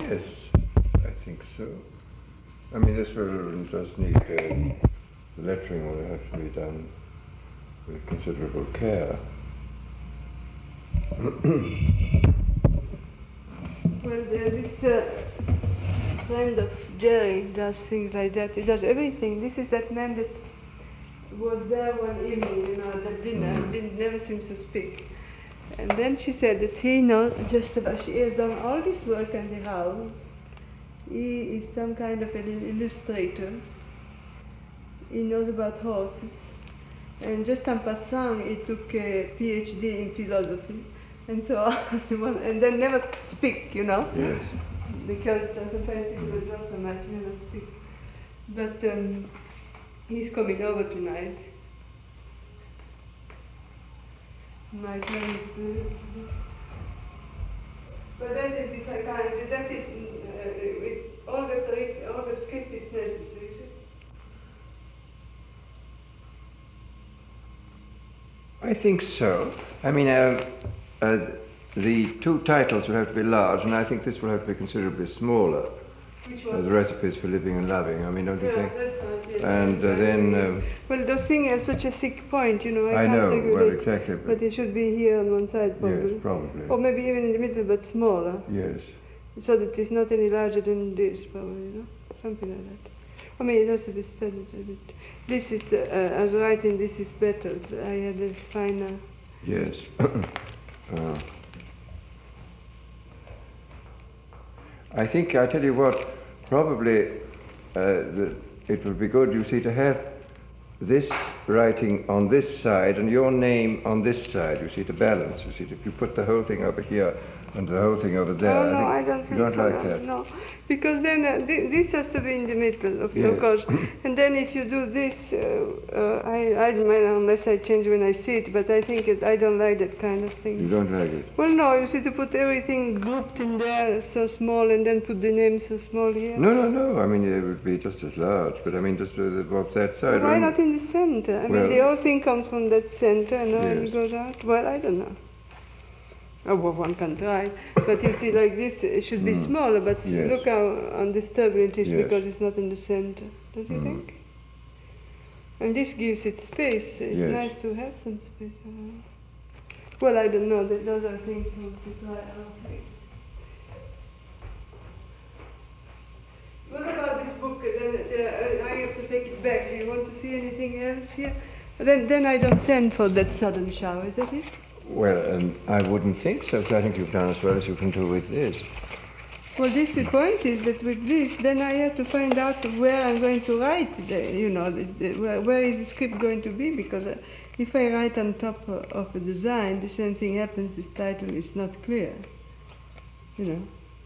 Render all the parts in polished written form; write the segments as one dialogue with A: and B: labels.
A: Yes, I think so. I mean, this will just need, the lettering will have to be done with considerable care.
B: Well, this friend of Jerry does things like that. He does everything. This is that man that was there one evening, you know, at the dinner, never seems to speak. And then she said that he knows just about, she has done all this work in the house. He is some kind of an illustrator. He knows about horses. And just en passant, he took a PhD in philosophy. And so on, and then never speak, you know.
A: Yes.
B: Because sometimes people draw so much, never speak. But he's coming over tonight. My friend. But that is if I can't. That is all the script is necessary.
A: I think so. I mean, the two titles will have to be large, and I think this will have to be considerably smaller.
B: Which one?
A: The recipes for living and loving. I mean, don't you think?
B: That's right, yes.
A: And then.
B: Well, those things have such a thick point, you know.
A: I
B: can't
A: know.
B: regulate,
A: Well, exactly.
B: But it should be here on one side, probably.
A: Yes, probably.
B: Or maybe even in the middle, but smaller.
A: Yes.
B: So that it's not any larger than this, probably, you know? Something like that. I mean, it has to be studied a bit. This is, as writing, this is better. I had a finer.
A: Yes. I think, I tell you what, probably it would be good, you see, to have this writing on this side and your name on this side, you see, to balance. You see, if you put the whole thing over here and the whole thing over there.
B: Oh, no, I don't think
A: you don't
B: so,
A: like that.
B: No, because then this has to be in the middle, of course. And then if you do this, I don't mind unless I change when I see it, but I think I don't like that kind of thing.
A: You don't like it?
B: Well, no, you see, to put everything grouped in there so small and then put the name so small here.
A: No. I mean, it would be just as large, but I mean, just above that side.
B: Why not in the center? I mean, the whole thing comes from that center and it goes out. Well, I don't know. Oh, well, one can try. But you see, like this, it should be smaller, but look how undisturbed it is because it's not in the center. Don't you think? And this gives it space. It's nice to have some space around. Well, I don't know. Those are things to try out. What about this book? Then I have to take it back. Do you want to see anything else here? Then I don't send for that sudden shower, is that it?
A: Well, I wouldn't think so, because I think you've done as well as you can do with this.
B: Well, the point is that with this, then I have to find out where I'm going to write, where is the script going to be, because if I write on top of a design, the same thing happens, this title is not clear. You know,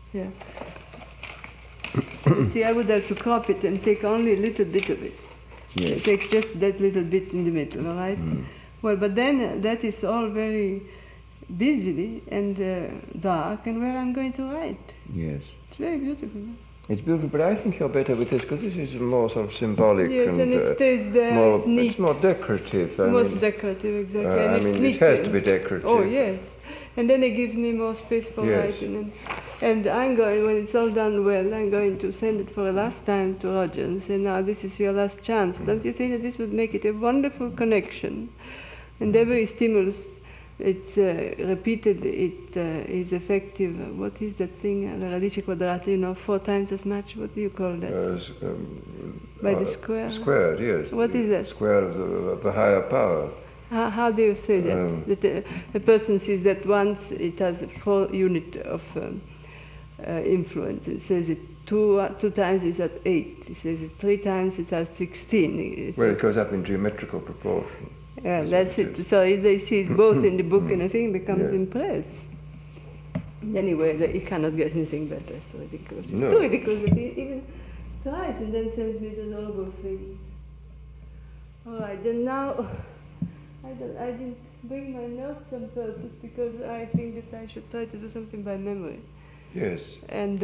B: You see, I would have to crop it and take only a little bit of it.
A: Yes.
B: Take just that little bit in the middle, all right? Well, but then that is all very busy and dark, and where I'm going to write.
A: Yes.
B: It's very beautiful.
A: It's beautiful, but I think you're better with this, because this is more sort of symbolic.
B: Yes, and it stays there, it's neat.
A: It's more decorative.
B: Most decorative, exactly. And
A: I
B: it's
A: mean,
B: neat.
A: it has to be decorative.
B: Oh, yes. And then it gives me more space for writing. And I'm going, when it's all done well, I'm going to send it for a last time to Roger and say, now this is your last chance. Don't you think that this would make it a wonderful connection? And every stimulus, it's repeated, it is effective. What is that thing, the radice quadrata, 4 times as much? What do you call that? By the square?
A: Squared, yes.
B: What is that?
A: Square of the higher power.
B: How do you say that? That a person sees that once it has a 4 unit of influence. It says it two times it's at 8. It says it 3 times it's at 16.
A: Well, it goes up in geometrical proportion.
B: Yeah, that's it. So if they see it both in the book and the thing becomes impressed. Anyway, he cannot get anything better. It's ridiculous. It's too ridiculous that he even tries and then sends me those horrible things. All right, then now, I didn't bring my notes on purpose because I think that I should try to do something by memory.
A: Yes.
B: And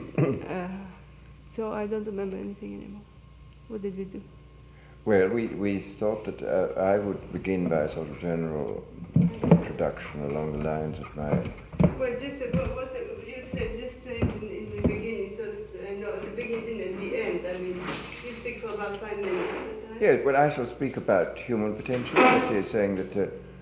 B: so I don't remember anything anymore. What did we do?
A: Well, we thought that I would begin by a sort of general introduction along the lines of my...
B: Well, just what you said, just say in the beginning.
A: Yes, well, I shall speak about human potentiality, saying that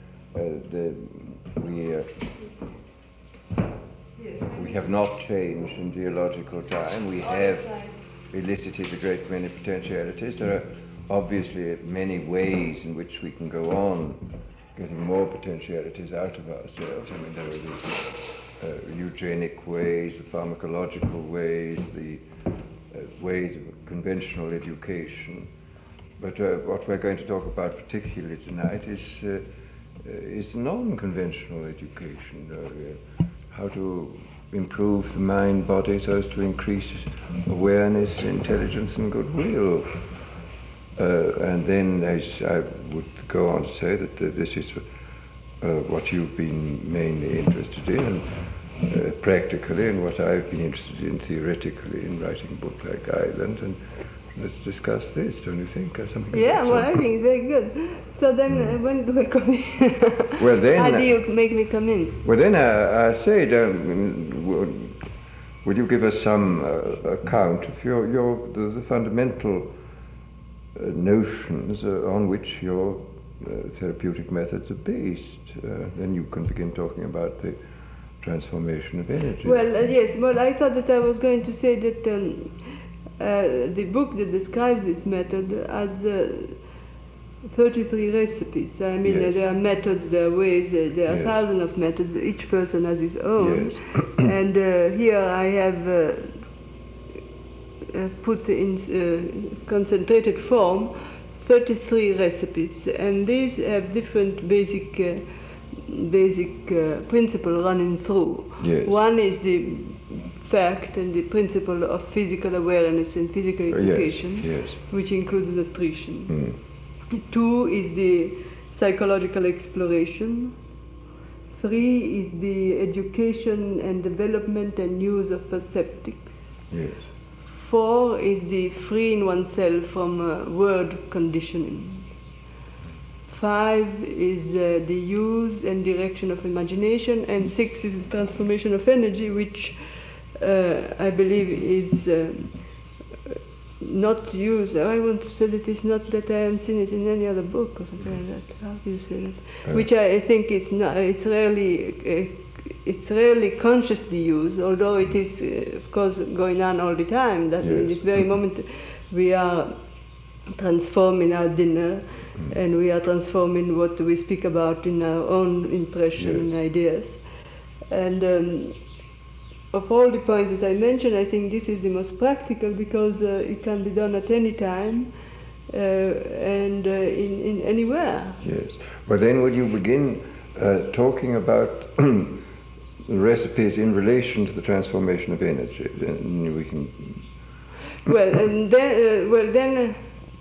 A: we have not changed in geological time. We have elicited a great many potentialities. There are obviously many ways in which we can go on getting more potentialities out of ourselves. I mean, there are the eugenic ways, the pharmacological ways, the ways of conventional education. But what we're going to talk about particularly tonight is non-conventional education, how to improve the mind-body so as to increase awareness, intelligence, and goodwill. And then I would go on to say that this is what you've been mainly interested in, and practically, and what I've been interested in theoretically in writing a book like Island. And let's discuss this, don't you think? Something
B: yeah, well, I think it's very good. So then, when do I come in?
A: Well, then,
B: how do you make me come in?
A: Well, then I said, would you give us some account of the fundamental notions on which your therapeutic methods are based? Then you can begin talking about the transformation of energy.
B: Well, yes. Well, I thought that I was going to say that the book that describes this method has 33 recipes. I mean,
A: yes.
B: There are methods, there are ways, there are
A: yes.
B: thousands of methods. Each person has his own.
A: Yes.
B: And here I have put in concentrated form 33 recipes, and these have different basic principle running through.
A: Yes.
B: One is the fact and the principle of physical awareness and physical education,
A: yes.
B: which includes nutrition. 2 is the psychological exploration. 3 is the education and development and use of perceptics.
A: Yes.
B: 4 is the freeing oneself from word conditioning. 5 is the use and direction of imagination, and 6 is the transformation of energy, which I believe is not used. I want to say that it's not that I haven't seen it in any other book or something like that. How do you say that? Which I think it's not. It's rarely consciously used, although it is, of course, going on all the time. That in this very moment, we are transforming our dinner, and we are transforming what we speak about in our own impression and ideas. And of all the points that I mentioned, I think this is the most practical because it can be done at any time and in anywhere.
A: Yes. Well, then would you begin talking about the recipes in relation to the transformation of energy? Then we can.
B: Well, and then,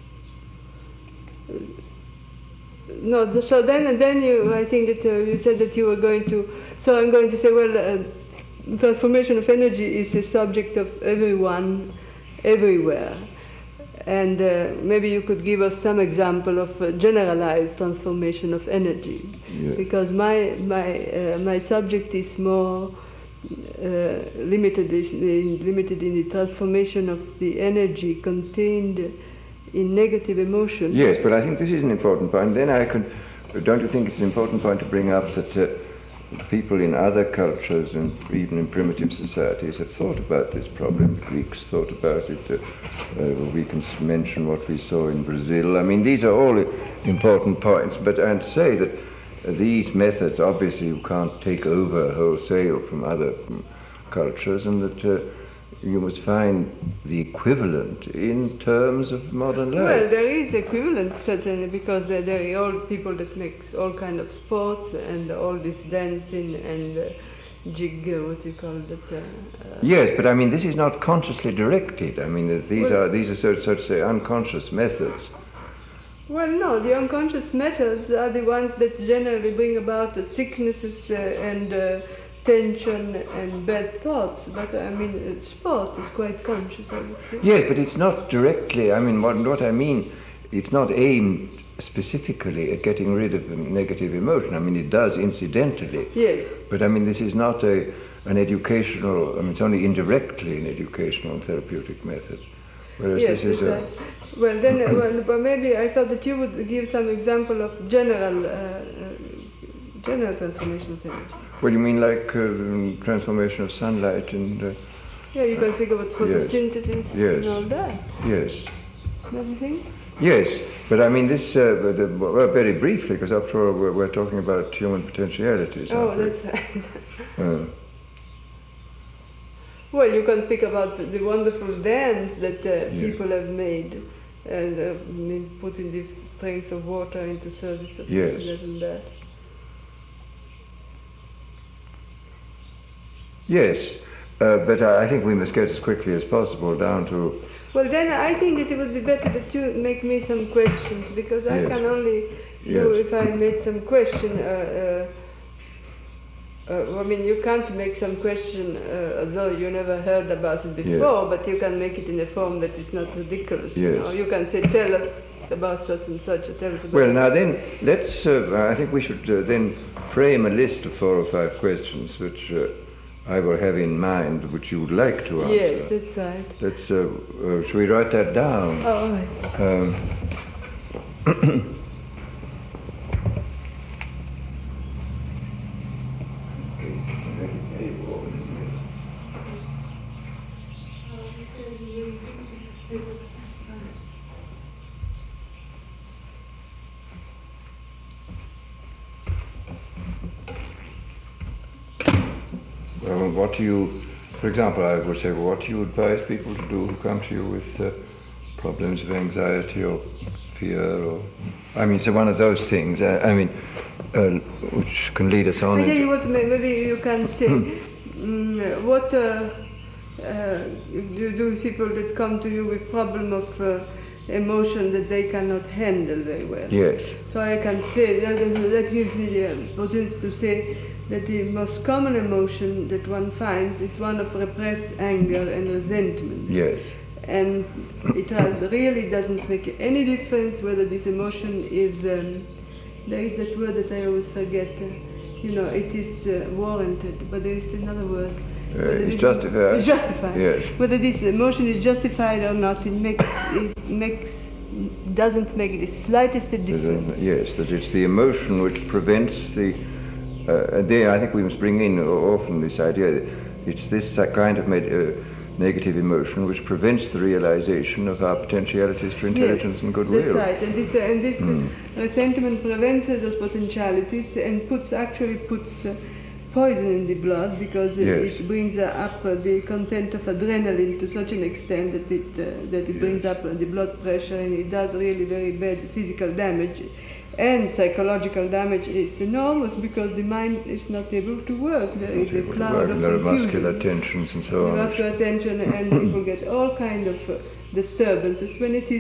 B: no. So then you. I think that you said that you were going to. So I'm going to say, well. Transformation of energy is a subject of everyone, everywhere. And maybe you could give us some example of generalized transformation of energy.
A: Yes.
B: Because my subject is more limited in the transformation of the energy contained in negative emotion.
A: Yes, but I think this is an important point. Then don't you think it's an important point to bring up that people in other cultures and even in primitive societies have thought about this problem. The Greeks thought about it. We can mention what we saw in Brazil. I mean, these are all important points. But I'd say that these methods, obviously, you can't take over wholesale from other cultures, and that you must find the equivalent in terms of modern life.
B: Well, there is equivalent, certainly, because there are all people that make all kind of sports and all this dancing and jig, what you call it.
A: Yes, but I mean, this is not consciously directed. I mean, these are so to say unconscious methods.
B: Well, no, the unconscious methods are the ones that generally bring about the sicknesses and tension and bad thoughts, but I mean, sport is quite conscious, I would say.
A: Yes, but it's not directly, I mean, what I mean, it's not aimed specifically at getting rid of negative emotion. I mean, it does incidentally.
B: Yes.
A: But I mean, this is not an educational, I mean, it's only indirectly an educational and therapeutic method. Whereas
B: Yes,
A: this is
B: that's right. Well, then, but maybe I thought that you would give some example of general transformation of energy.
A: Well, you mean like transformation of sunlight and...
B: Yeah, you can think about photosynthesis and all that.
A: Yes.
B: Don't you think?
A: Yes, but I mean this, well, very briefly, because after all we're talking about human potentialities.
B: Oh, that's right. Well, you can speak about the wonderful dams that people have made and putting the strength of water into service of this and that.
A: Yes, but I think we must get as quickly as possible down to...
B: Well, then I think that it would be better that you make me some questions, because I can only do if I made some question. I mean, you can't make some question although you never heard about it before, but you can make it in a form that is not ridiculous. You know? You can say, tell us about such and such. Tell us about
A: well, now then, let's, I think we should then frame a list of 4 or 5 questions which I will have in mind, which you would like to answer.
B: Yes, that's right.
A: Let's, should we write that down?
B: Oh, all right.
A: What do you, for example, I would say, what do you advise people to do who come to you with problems of anxiety or fear, or, I mean, so one of those things, I mean, which can lead us on.
B: Maybe you can say, what do people that come to you with problem of emotion that they cannot handle very well?
A: Yes.
B: So I can say, that gives me the opportunity to say that the most common emotion that one finds is one of repressed anger and resentment.
A: Yes.
B: And it really doesn't make any difference whether this emotion is, there is that word that I always forget, it is warranted, but there is another word.
A: It's justified.
B: It's justified.
A: Yes.
B: Whether this emotion is justified or not, doesn't make the slightest difference.
A: Yes, that it's the emotion which prevents the... there I think we must bring in often this idea that it's this kind of negative emotion which prevents the realization of our potentialities for intelligence and goodwill.
B: That's right, and this resentment prevents those potentialities and puts poison in the blood, because it brings up the content of adrenaline to such an extent that it brings up the blood pressure, and it does really very bad physical damage. And psychological damage is enormous, because the mind is not able to work. There is a cloud of
A: neuromuscular tensions and so on.
B: Neuromuscular tension, and people get all kind of disturbances. When it is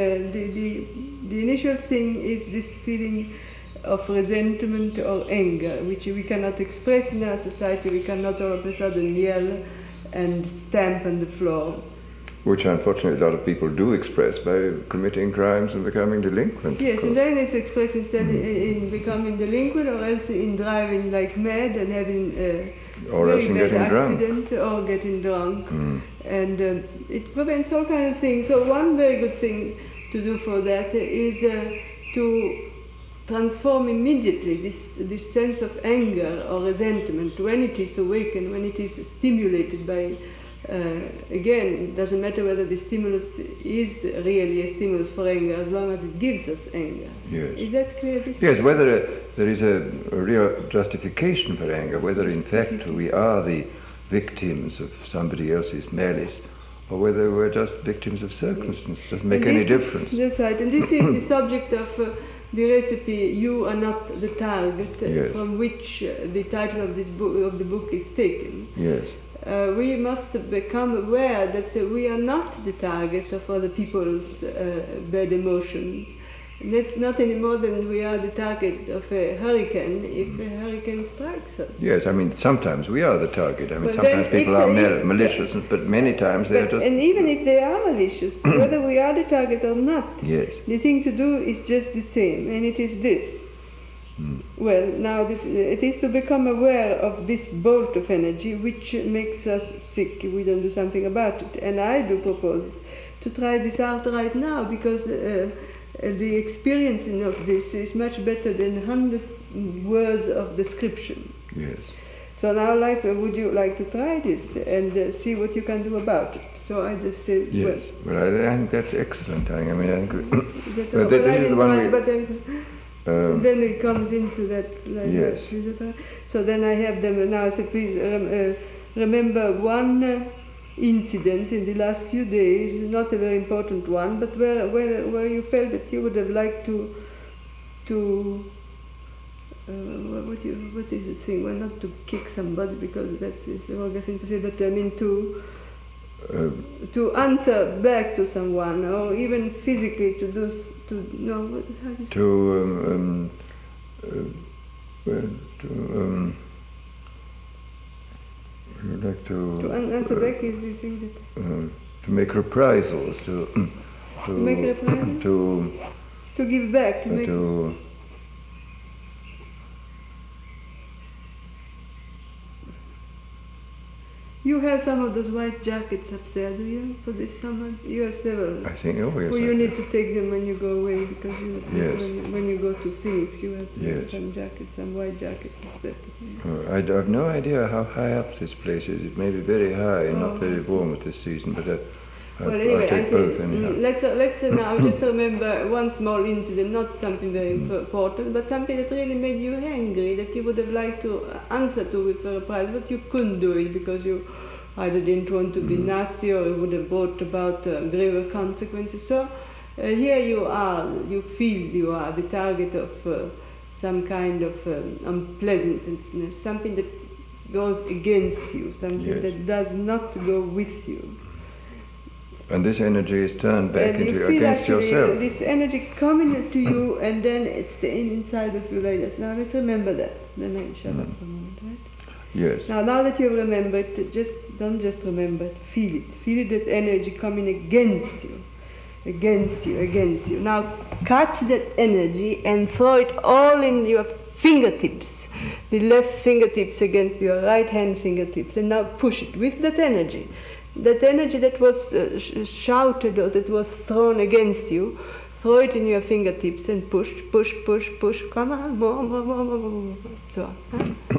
B: the initial thing is this feeling of resentment or anger, which we cannot express in our society. We cannot all of a sudden yell and stamp on the floor.
A: Which unfortunately a lot of people do express by committing crimes and becoming delinquent.
B: Yes, and then it's expressed instead in becoming delinquent, or else in driving like mad and having a very bad accident or getting drunk. And it prevents all kinds of things. So one very good thing to do for that is to transform immediately this sense of anger or resentment when it is awakened, when it is stimulated by again, it doesn't matter whether the stimulus is really a stimulus for anger, as long as it gives us anger.
A: Yes.
B: Is that clear?
A: Yes, whether there is a real justification for anger, whether in fact we are the victims of somebody else's malice, or whether we're just victims of circumstance, doesn't make any difference.
B: That's right, and this is the subject of the recipe, You Are Not the Target, from which the title of the book is taken.
A: Yes.
B: We must become aware that we are not the target of other people's bad emotions, not any more than we are the target of a hurricane if a hurricane strikes us.
A: Yes, I mean, sometimes we are the target. I mean, sometimes people are malicious, but many times they're just...
B: And even if they are malicious, whether we are the target or not, the thing to do is just the same, and it is this. Well, now it is to become aware of this bolt of energy which makes us sick if we don't do something about it. And I do propose to try this out right now, because the experiencing of this is much better than 100 words of description.
A: Yes.
B: So now, like, would you like to try this and see what you can do about it? So I just said,
A: Yes. Well, I think that's excellent. I mean, I think.
B: but
A: this is the one
B: but then it comes into that. Like,
A: yes.
B: So then I have them now. So please remember one incident in the last few days, not a very important one, but where you felt that you would have liked to what is the thing? Well, not to kick somebody, because that is a vulgar thing to say, but I mean to answer back to someone, or even physically to do how do you answer back is the thing that
A: to make reprisals, to
B: make reprisals, to give back, to You have some of those white jackets upstairs, do you, for this summer? You have several.
A: I think, oh yes.
B: Well, you need to take them when you go away, because
A: yes.
B: when you go to Phoenix, you have to
A: yes.
B: have some jackets, some white jackets.
A: I have no idea how high up this place is. It may be very high and not very warm at this season, but
B: well, anyway,
A: I'll take both anyhow.
B: Let's now just remember one small incident, not something very important, but something that really made you angry, that you would have liked to answer to with a reprise, but you couldn't do it because you either didn't want to be nasty, or it would have brought about graver consequences. So here you are, you feel you are the target of some kind of unpleasantness, something that goes against you, something
A: yes.
B: that does not go with you.
A: And this energy is turned back
B: and
A: into against yourself.
B: This energy coming to you, and then it's staying inside of you like that. Now let's remember that. Then I shut up for a moment, right?
A: Yes.
B: Now that you've remembered, don't just remember it, feel it. Feel that energy coming against you. Against you. Now catch that energy and throw it all in your fingertips. The left fingertips against your right hand fingertips. And now push it with that energy. That energy that was shouted or that was thrown against you, throw it in your fingertips and push. Come on, more. So on. Huh?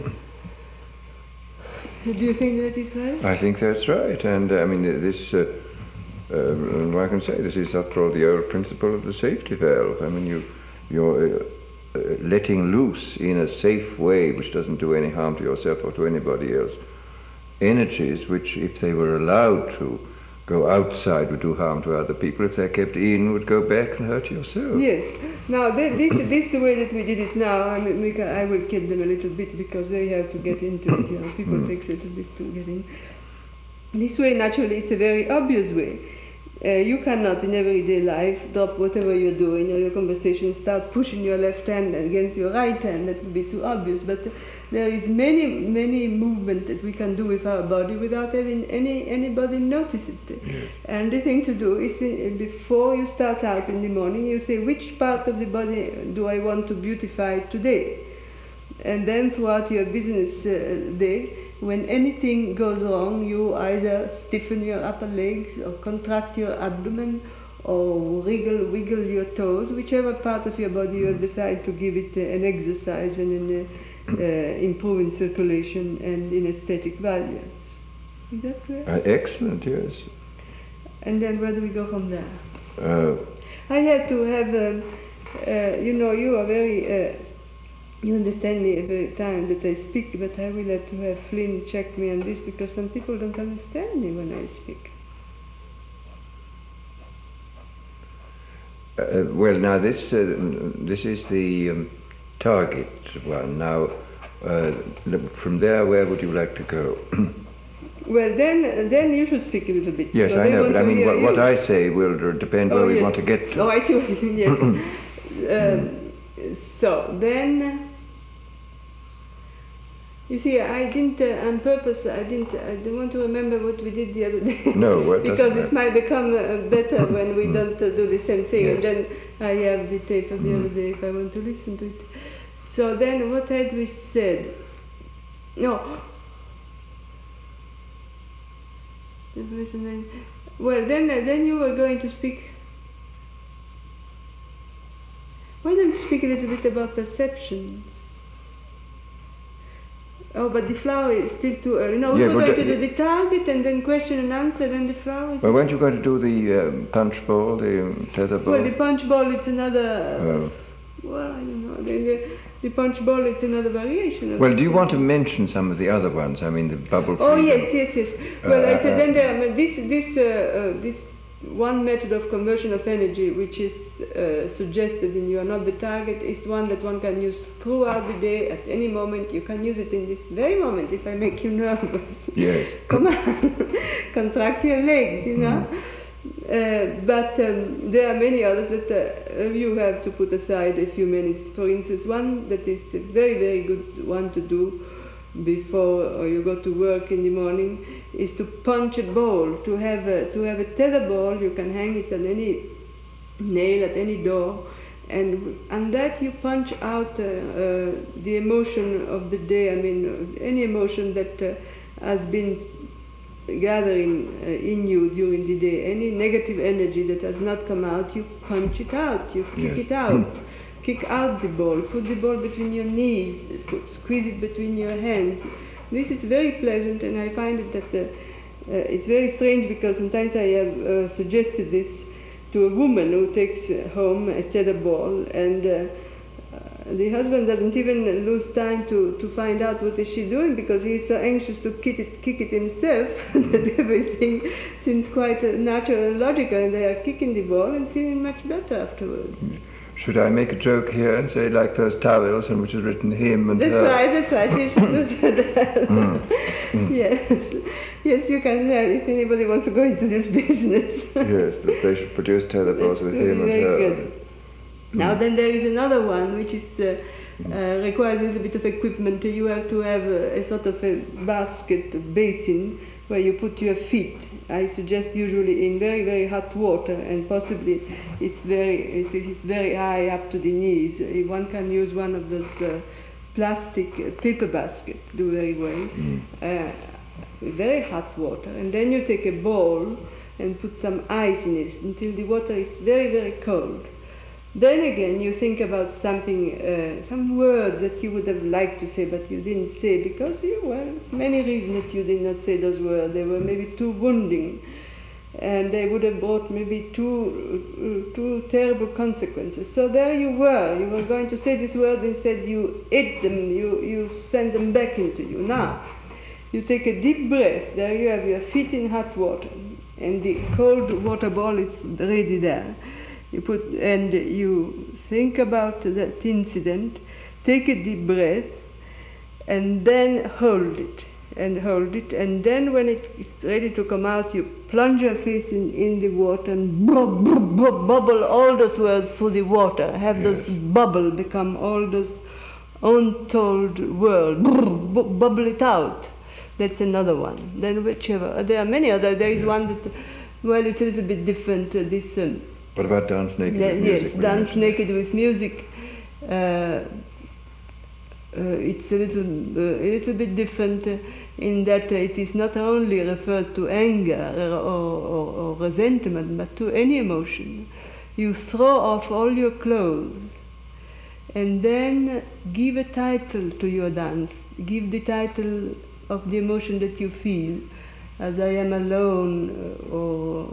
B: Do you think that is right?
A: I think that's right. And I mean, this, I can say this is after all the old principle of the safety valve. I mean, you're letting loose in a safe way, which doesn't do any harm to yourself or to anybody else, energies which, if they were allowed to go outside, would do harm to other people. If they're kept in, would go back and hurt yourself.
B: Yes. Now, this is the way that we did it now. I mean, I will kid them a little bit, because they have to get into it. You know, people takes a little bit to get in. This way, naturally, it's a very obvious way. You cannot, in everyday life, drop whatever you're doing, or your conversation, start pushing your left hand against your right hand. That would be too obvious. But there is many movement that we can do with our body without having anybody notice it.
A: Yes.
B: And the thing to do is, before you start out in the morning, you say, which part of the body do I want to beautify today? And then throughout your business day, when anything goes wrong, you either stiffen your upper legs, or contract your abdomen, or wiggle your toes, whichever part of your body you have decided to give it an exercise and improving circulation and in aesthetic values. Is that clear?
A: Excellent, yes.
B: And then where do we go from there?
A: I
B: had to have, you are very, you understand me every time that I speak, but I will have to have Flynn check me on this, because some people don't understand me when I speak.
A: Well, now this is the target one. Now, from there, where would you like to go?
B: Well, then you should speak a little bit.
A: Yes, I know, but I mean, what I say will depend where we want to get to.
B: Oh, I see what you mean, yes. So, then, you see, I didn't, on purpose, I didn't want to remember what we did the other day.
A: No, what
B: because it might become better when we don't do the same thing.
A: Yes.
B: And then I have the tape of the other day if I want to listen to it. So then, what had we said? No. Definition. Well, then you were going to speak. Why don't you speak a little bit about perceptions? Oh, but the flower is still too early. No, we were going to do the target and then question and answer, then the flower.
A: Well, weren't you going to do the punch ball, the tether ball?
B: Well, the punch ball, it's another. Well, I don't know. The punch ball, it's another variation.
A: Well, do you want to mention some of the other ones? I mean, the bubble.
B: Oh yes. Well, I said then there are this one method of conversion of energy, which is suggested in You Are Not the Target, is one that one can use throughout the day at any moment. You can use it in this very moment. If I make you nervous,
A: yes,
B: come on, contract your legs, you know. But there are many others that you have to put aside a few minutes. For instance, one that is a very, very good one to do before you go to work in the morning is to punch a ball. To have a tether ball, you can hang it on any nail at any door, and that you punch out the emotion of the day. I mean, any emotion that has been gathering in you during the day, any negative energy that has not come out, you punch it out, you kick it out, kick out the ball, put the ball between your knees, squeeze it between your hands. This is very pleasant, and I find it that it's very strange, because sometimes I have suggested this to a woman who takes home a tether ball, and the husband doesn't even lose time to find out what is she doing, because he's so anxious to kick it himself that everything seems quite natural and logical, and they are kicking the ball and feeling much better afterwards.
A: Should I make a joke here and say, like those towels on which is written him and her?
B: That's right, you should do that. Yes, you can say if anybody wants to go into this business.
A: Yes, that they should produce tether balls with him and her.
B: Good. Now then there is another one which is requires a little bit of equipment. You have to have a sort of a basket, a basin, where you put your feet. I suggest usually in very, very hot water, and possibly it's very high up to the knees. One can use one of those plastic paper baskets, do very well. Very hot water, and then you take a bowl and put some ice in it until the water is very, very cold. Then again, you think about something, some words that you would have liked to say, but you didn't say because many reasons that you did not say those words. They were maybe too wounding, and they would have brought maybe two terrible consequences. So there you were going to say this word, instead you ate them, you send them back into you. Now, you take a deep breath. There you have your feet in hot water, and the cold water ball is ready there. You think about that incident, take a deep breath, and then hold it, and then when it is ready to come out, you plunge your face in the water and bubble all those words through the water. Have those bubble become all those untold words. Bubble it out. That's another one. Then whichever. There are many others. There is one that, it's a little bit different.
A: What about dance naked with music?
B: Yes, dance naked with music. It's a little bit different in that it is not only referred to anger or resentment, but to any emotion. You throw off all your clothes and then give a title to your dance. Give the title of the emotion that you feel, as I am alone, or...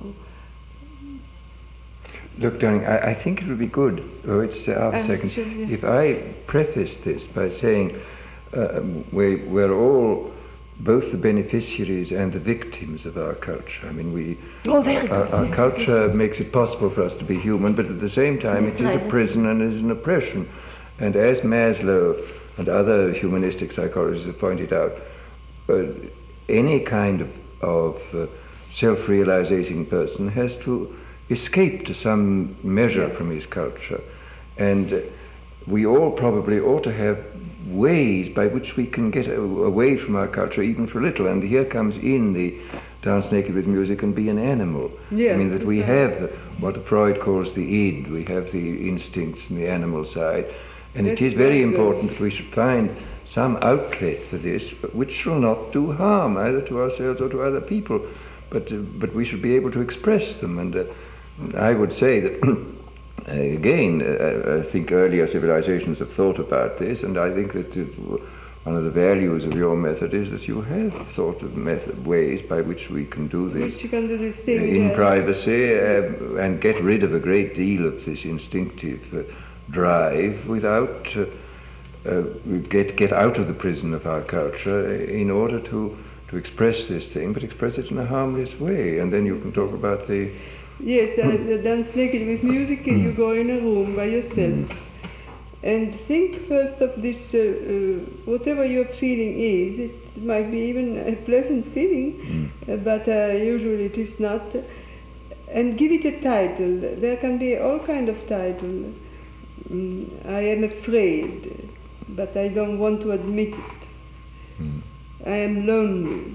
A: Look, darling, I think it would be good, it's our second, if I preface this by saying we're all both the beneficiaries and the victims of our culture. I mean, our culture makes it possible for us to be human, but at the same time it is a prison and is an oppression. And as Maslow and other humanistic psychologists have pointed out, any kind of self-realizing person has to escape to some measure from his culture, and we all probably ought to have ways by which we can get away from our culture even for a little, and here comes in the dance naked with music and be an animal. I mean that we have what Freud calls the id, we have the instincts and the animal side, and it is very important that we should find some outlet for this which shall not do harm either to ourselves or to other people. but we should be able to express them. And I would say that again, I think earlier civilizations have thought about this, and I think that one of the values of your method is that you have thought of ways by which we can do this,
B: which you can do this thing
A: in privacy, and get rid of a great deal of this instinctive drive without get out of the prison of our culture in order to express this thing, but express it in a harmless way. And then you can talk about the...
B: Yes, dance naked with music. You go in a room by yourself and think first of this, whatever your feeling is. It might be even a pleasant feeling, but usually it is not. And give it a title. There can be all kind of title. I am afraid, but I don't want to admit it. I am lonely.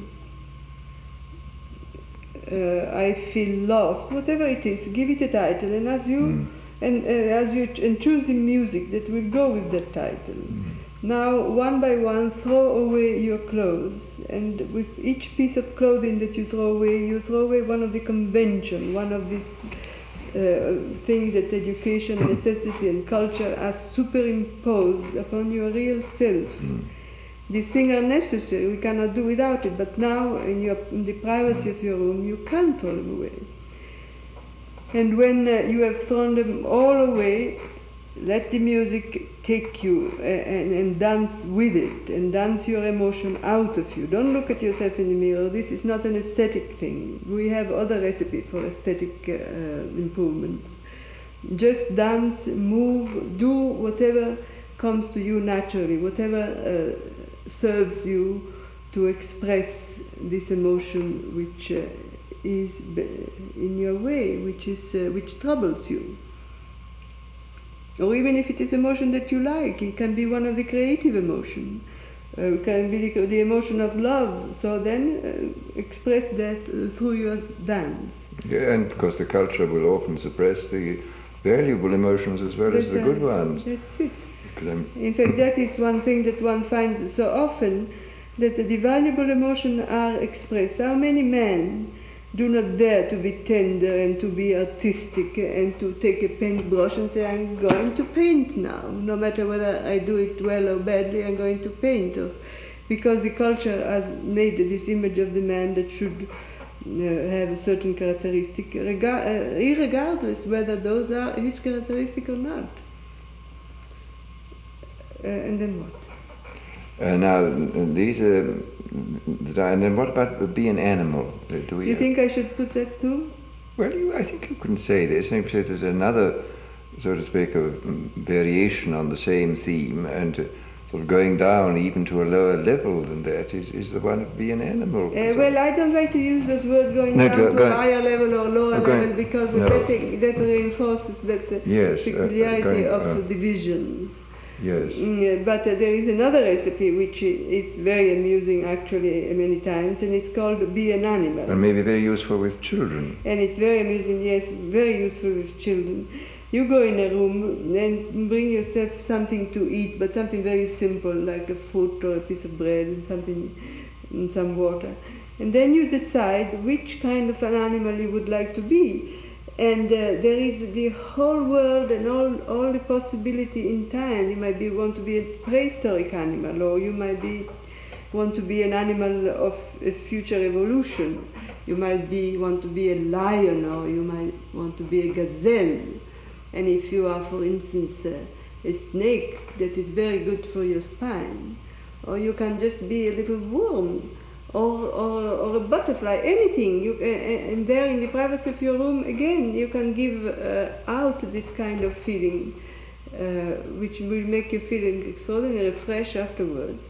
B: I feel lost. Whatever it is, give it a title, and as you and choosing music that will go with that title. Now, one by one, throw away your clothes, and with each piece of clothing that you throw away one of the convention, one of these things that education, necessity, and culture are superimposed upon your real self. These things are necessary, we cannot do without it, but now in the privacy of your room you can throw them away. And when you have thrown them all away, let the music take you and dance with it, and dance your emotion out of you. Don't look at yourself in the mirror. This is not an aesthetic thing. We have other recipes for aesthetic improvements. Just dance, move, do whatever comes to you naturally, whatever serves you to express this emotion which is in your way, which troubles you. Or even if it is emotion that you like, it can be one of the creative emotions. It can be the emotion of love. So then express that through your dance.
A: Yeah, and because the culture will often suppress the valuable emotions as well as the good ones.
B: That's it. In fact, that is one thing that one finds so often, that the valuable emotions are expressed. How many men do not dare to be tender and to be artistic and to take a paintbrush and say, I'm going to paint now. No matter whether I do it well or badly, I'm going to paint. Because the culture has made this image of the man that should have a certain characteristic, irregardless whether those are his characteristic or not. And then what?
A: Now, these are... And then what about be an animal? Do we?
B: You think I should put that too?
A: Well, I think you can say this. I think there's another, so to speak, a variation on the same theme, and sort of going down even to a lower level than that is the one of be an animal.
B: Well, I don't like to use those words going down to a higher level or lower level, because that reinforces that peculiarity of the divisions.
A: Yes.
B: But there is another recipe which is very amusing actually many times, and it's called Be an Animal.
A: And maybe very useful with children.
B: And it's very amusing, yes, very useful with children. You go in a room and bring yourself something to eat, but something very simple, like a fruit or a piece of bread and something, and some water. And then you decide which kind of an animal you would like to be. And there is the whole world and all the possibility in time. You might want to be a prehistoric animal, or you might want to be an animal of a future evolution. You might want to be a lion, or you might want to be a gazelle. And if you are, for instance, a snake, that is very good for your spine. Or you can just be a little worm, or a butterfly, anything. And there in the privacy of your room, again, you can give out this kind of feeling, which will make you feel extraordinarily fresh afterwards.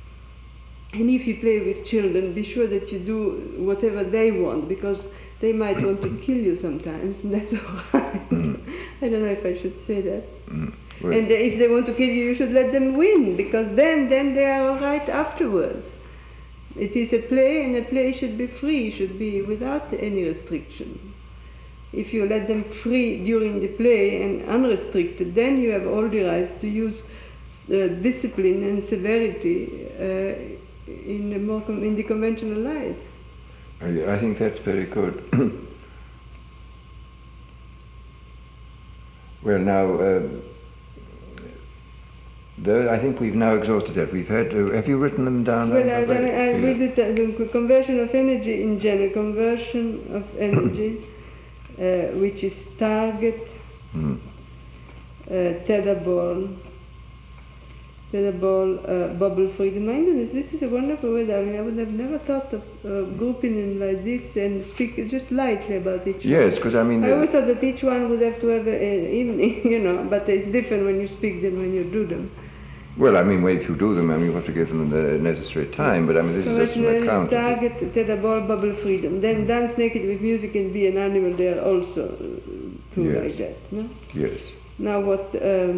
B: And if you play with children, be sure that you do whatever they want, because they might want to kill you sometimes, and that's all right. I don't know if I should say that.
A: Well,
B: and if they want to kill you should let them win, because then they are all right afterwards. It is a play, and a play should be free, should be without any restriction. If you let them free during the play and unrestricted, then you have all the rights to use discipline and severity in the conventional life.
A: I think that's very good. Well, now, I think we've now exhausted that. We've had. Have you written them down?
B: Well, I read it, the conversion of energy in general, conversion of energy, which is target, tetherball, bubble freedom. My goodness, this is a wonderful word. I mean, I would have never thought of grouping in like this and speak just lightly about each one.
A: Yes, because I mean...
B: I always thought that each one would have to have an evening, you know, but it's different when you speak than when you do them.
A: Well, I mean, if you do them, I mean, you have to give them the necessary time, but I mean, this is just an account.
B: Target, tetherball, bubble freedom. Then dance naked with music and be an animal, they are also two like that, no?
A: Yes.
B: Now what...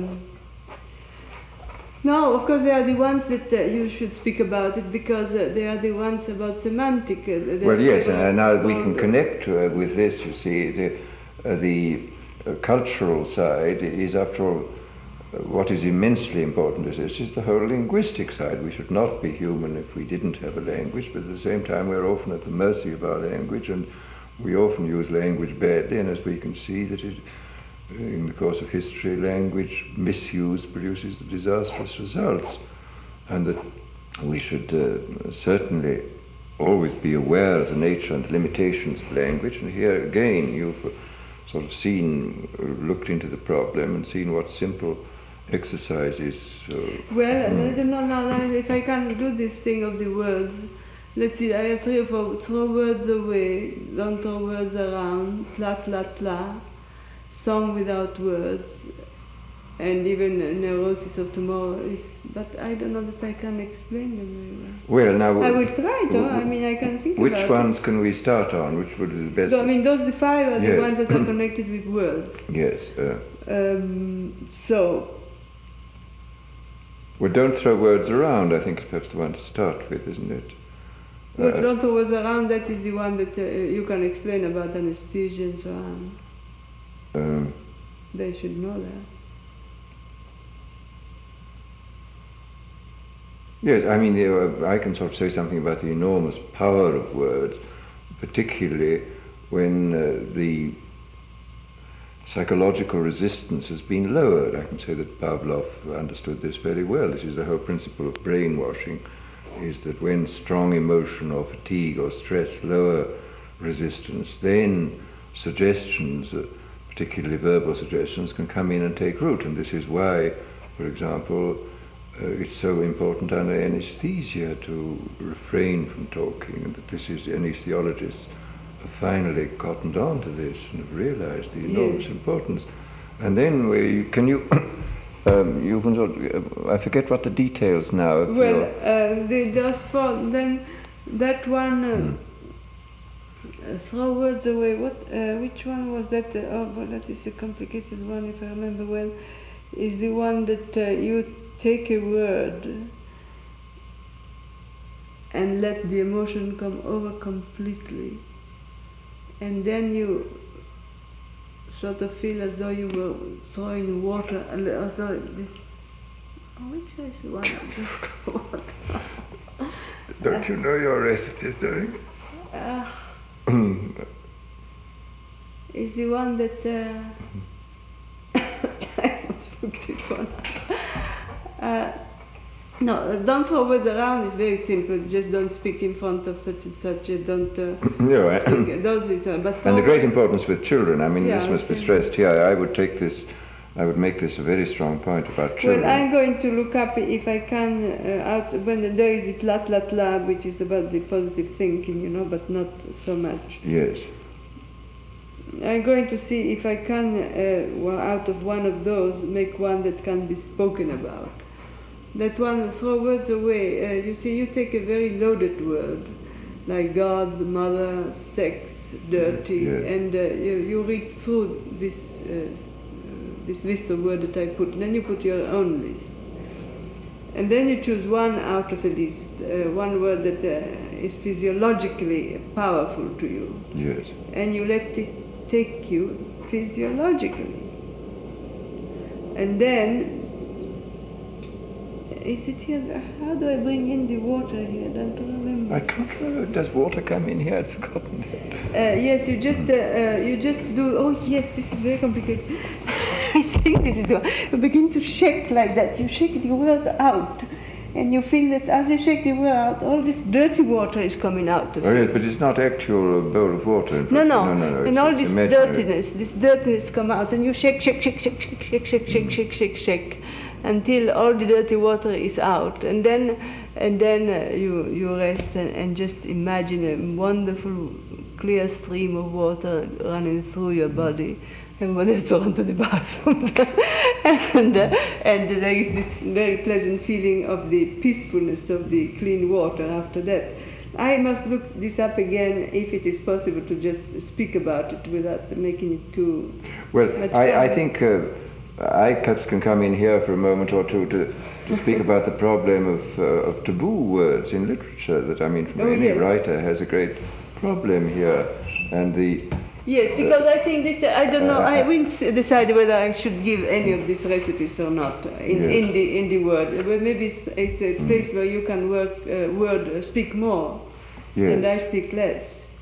B: Now, of course, they are the ones that you should speak about it because they are the ones about semantic.
A: Well, yes, and now we can connect with this, you see. The cultural side is, after all, what is immensely important is this, is the whole linguistic side. We should not be human if we didn't have a language, but at the same time we're often at the mercy of our language, and we often use language badly, and as we can see that in the course of history, language misuse produces disastrous results, and that we should certainly always be aware of the nature and the limitations of language. And here again, you've sort of looked into the problem and seen what simple exercises.
B: Well, I don't know now if I can do this thing of the words. Let's see, I have 3 or 4. Throw words away, don't throw words around, tla tla tla. Song without words, and even neurosis of tomorrow is, but I don't know that I can explain them very well.
A: Well, now
B: I will try to. I mean, I can think about
A: which ones can we start on? Which would be the best?
B: I mean, the 5 are the ones that are connected with words.
A: Yes.
B: So.
A: Well, don't throw words around. I think is perhaps the one to start with, isn't it?
B: Well, don't throw words around. That is the one that you can explain about anesthesia and so on. They should know that.
A: Yes, I mean, I can sort of say something about the enormous power of words, particularly when the psychological resistance has been lowered. I can say that Pavlov understood this very well. This is the whole principle of brainwashing, is that when strong emotion or fatigue or stress lower resistance, then suggestions, particularly verbal suggestions, can come in and take root. And this is why, for example, it's so important under anesthesia to refrain from talking, and that this is, anesthesiologists have finally cottoned on to this and have realized the enormous importance. And then you can sort of, I forget what the details now.
B: Well, then that one, throw words away. Which one was that? But that is a complicated one, if I remember well. Is the one that you take a word and let the emotion come over completely, and then you sort of feel as though you were throwing water, as though this. Which is the one?
A: Don't you know your recipes, Derek?
B: Is the one that I must look this one. No, don't throw words around. It's very simple. Just don't speak in front of such and such. Don't. But
A: and the great importance with children. I mean, this must be stressed here. I would make this a very strong point about children.
B: Well, I'm going to look up if I can when there is it tla tla tla, which is about the positive thinking, but not so much.
A: Yes.
B: I'm going to see if I can, out of one of those, make one that can be spoken about. That one, throw words away. You see, you take a very loaded word, like God, mother, sex, dirty, and you read through this list of words that I put, and then you put your own list. And then you choose one out of a list, one word that is physiologically powerful to you.
A: Yes.
B: And you let it take you physiologically. And then is it here? How do I bring in the water here? I don't remember.
A: I can't remember. Does water come in here? I'd forgotten that.
B: Yes, you just do. Oh yes, this is very complicated. I think this is the one. You begin to shake like that. You shake the word out, and you feel that as you shake the word out, all this dirty water is coming out of
A: Oh
B: it.
A: yes, but it's not actual bowl of water.
B: No. And all
A: it's
B: this
A: imaginary.
B: dirtiness come out, and you shake, until all the dirty water is out, and then you rest and just imagine a wonderful clear stream of water running through your body. Everyone has to run to the bathroom, and there is this very pleasant feeling of the peacefulness of the clean water after that. I must look this up again if it is possible to just speak about it without making it too.
A: Well,
B: much
A: I
B: fun.
A: think I perhaps can come in here for a moment or two to speak about the problem of taboo words in literature. That I mean,
B: Oh,
A: any
B: yes.
A: writer has a great problem here, and the.
B: Yes, because I think this. I don't know. I will decide whether I should give any of these recipes or not
A: Yes.
B: in the word. Well, maybe it's a place where you can speak more, and I
A: Yes.
B: speak less.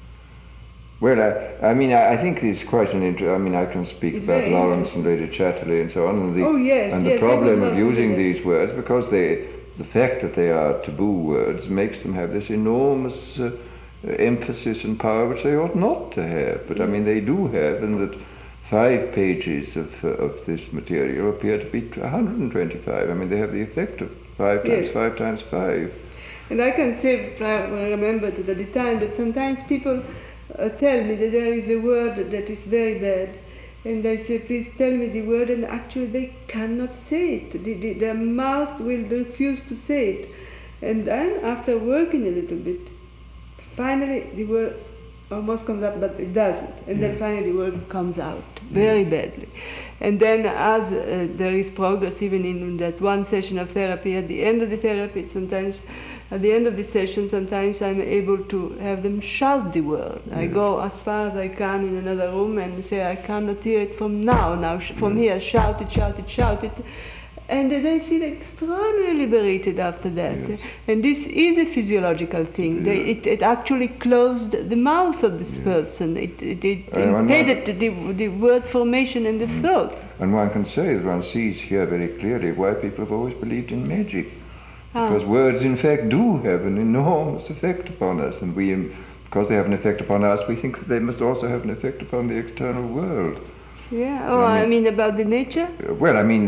A: Well, I think it's quite an I mean, I can speak
B: It's
A: about
B: very
A: Lawrence and Lady Chatterley and so on, and the,
B: Oh, yes,
A: and
B: yes,
A: the
B: I would
A: problem
B: love
A: of
B: to do
A: using
B: that.
A: these words, because the fact that they are taboo words makes them have this enormous emphasis and power which they ought not to have. But I mean, they do have, and that 5 pages of this material appear to be 125. I mean, they have the effect of 5 times
B: Yes.
A: 5 times 5.
B: And I can say, I remembered at the time that sometimes people tell me that there is a word that is very bad, and I say, please tell me the word, and actually they cannot say it. Their mouth will refuse to say it. And then after working a little bit, finally the word almost comes up, but it doesn't. And then finally the word comes out very badly. And then as there is progress even in that one session of therapy, at the end of the therapy, sometimes at the end of the session, sometimes I'm able to have them shout the word. I go as far as I can in another room and say, I cannot hear it from now, from here, shout it. And they feel extraordinarily liberated after that.
A: Yes.
B: And this is a physiological thing. It actually closed the mouth of this person. It impeded the word formation in the throat.
A: And one can say that one sees here very clearly why people have always believed in magic. Because words, in fact, do have an enormous effect upon us. And because they have an effect upon us, we think that they must also have an effect upon the external world.
B: Yeah, I mean about the nature?
A: Well, I mean,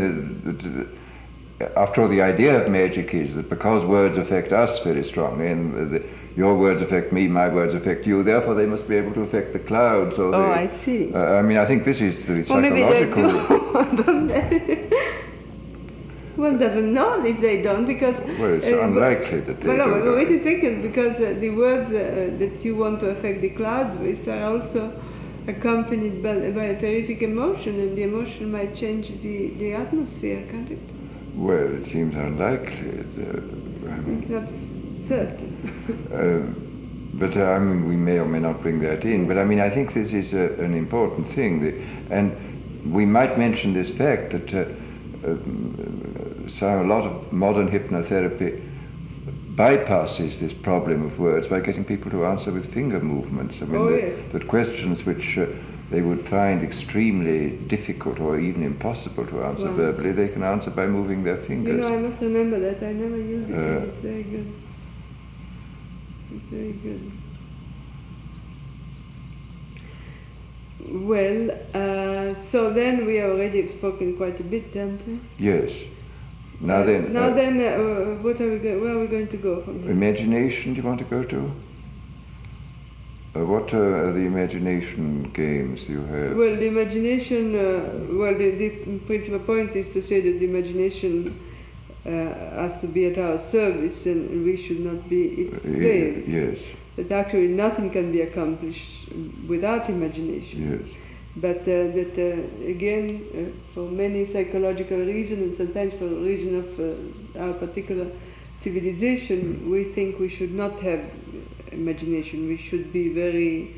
A: after all, the idea of magic is that because words affect us very strongly, and your words affect me, my words affect you, therefore they must be able to affect the clouds. Or
B: I see.
A: I mean, I think this is the
B: Well, maybe they
A: psychological.
B: do. One doesn't know if they don't, because...
A: Well, it's unlikely that they don't.
B: But wait a second, because the words that you want to affect the clouds with are also accompanied by a terrific emotion, and the emotion might change the atmosphere, can't it?
A: Well, it seems unlikely.
B: It's not certain.
A: But I mean, we may or may not bring that in. But I mean, I think this is an important thing. And we might mention this fact that a lot of modern hypnotherapy bypasses this problem of words by getting people to answer with finger movements. I mean, that questions which they would find extremely difficult or even impossible to answer verbally, they can answer by moving their fingers.
B: You know, I must remember that. I never use it. It's very good. It's very good. Well, so then we already spoken quite a bit, haven't we?
A: Yes. Now then,
B: what are we where are we going to go from here?
A: Imagination, do you want to go to? What are the imagination games you have?
B: Well, the imagination, the principal point is to say that the imagination has to be at our service, and we should not be its slave.
A: Yes.
B: That actually nothing can be accomplished without imagination.
A: Yes.
B: But again, for many psychological reasons, and sometimes for the reason of our particular civilization, we think we should not have imagination. We should be very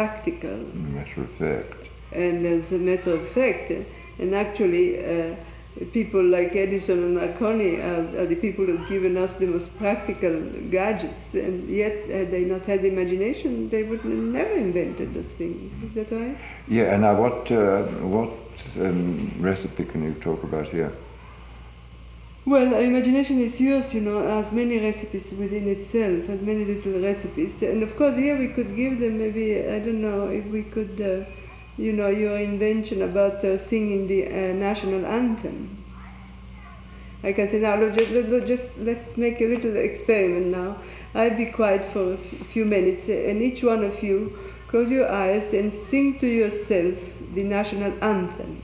B: practical.
A: Matter of fact.
B: And as a matter of fact, and actually people like Edison and Marconi are the people who've given us the most practical gadgets, and yet had they not had imagination, they would never invented those things. Is that right?
A: Yeah, and now what recipe can you talk about here?
B: Well, imagination is yours, as many recipes within itself, as many little recipes. And of course, here we could give them maybe, I don't know, if we could, your invention about singing the national anthem. I can say now, let's make a little experiment now. I'll be quiet for a few minutes, and each one of you, close your eyes and sing to yourself the national anthem.